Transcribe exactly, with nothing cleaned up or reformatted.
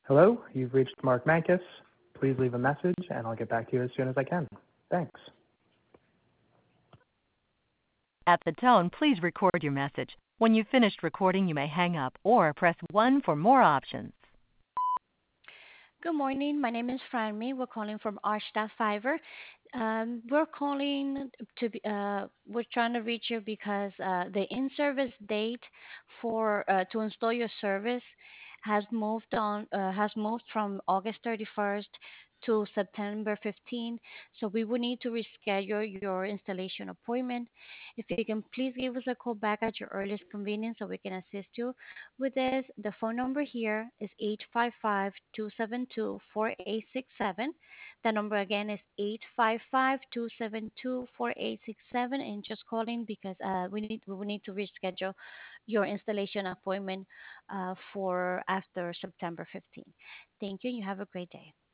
Hello, you've reached Mark Mankus. Please leave a message, and I'll get back to you as soon as I can. Thanks. At the tone, please record your message. When you've finished recording, you may hang up or press one for more options. Good morning. My name is Franmi. We're calling from Archstadt Fiverr. Um, we're calling to be, uh, we're trying to reach you because uh, the in-service date for uh, to install your service has moved on uh, has moved from August thirty-first to September fifteenth. So we will need to reschedule your installation appointment. If you can please give us a call back at your earliest convenience so we can assist you with this. The phone number here is eight five five, two seven two, four eight six seven. The number again is eight five five, two seven two, four eight six seven. And just calling because uh, we need we will need to reschedule your installation appointment uh, for after September fifteenth. Thank you. You have a great day.